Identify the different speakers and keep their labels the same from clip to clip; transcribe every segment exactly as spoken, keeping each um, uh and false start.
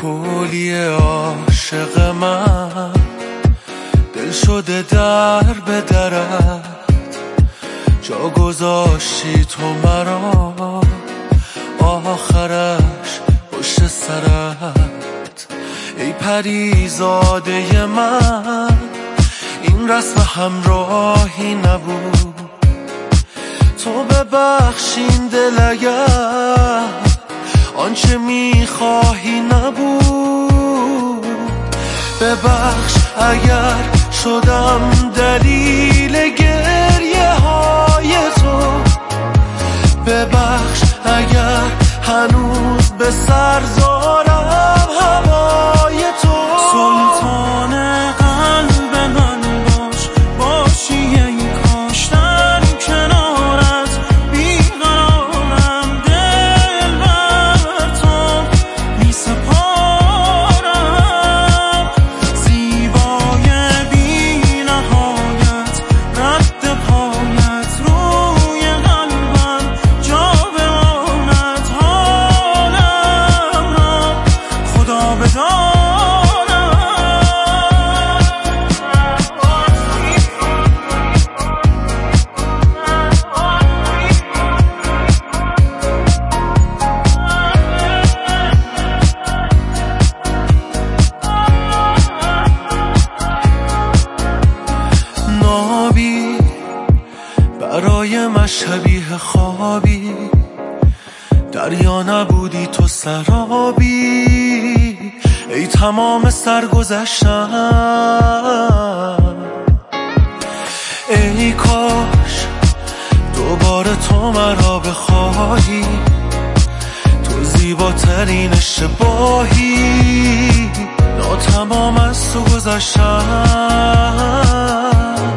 Speaker 1: کلی عاشق من دل شده در به درت، جا گذاشتی تو مرا آخرش پشت سرت. ای پریزاده من این رسم همراهی نبود، تو ببخشین دل اگر آنچه میخواهی نبود. ببخش اگر شدم دلیل گریه های تو، ببخش اگر هنوز به سر زارم هوای تو.
Speaker 2: سلطان قلب من باش، باشی ای کاش در کنارت بیقرارم، دل بر تو می سپارم. زیبای بی نهایت رد پایت روی قلبم جا بماند، حالم را خدا بدان.
Speaker 1: نابی برای من شبیه خوابی، دریا نبودی تو سرابی. ای تمام سرگذشتم، ای کاش دوباره تو مرا بخواهی، تو زیباترین اشتباهی، ناتمام از تو گذشتم.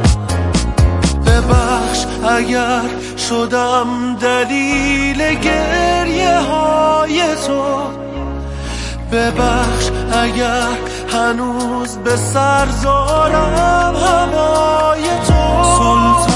Speaker 1: ببخش اگر شدم دلیل گریه های تو، ببخش اگر هنوز به سر زارم هوای تو.
Speaker 2: سلطان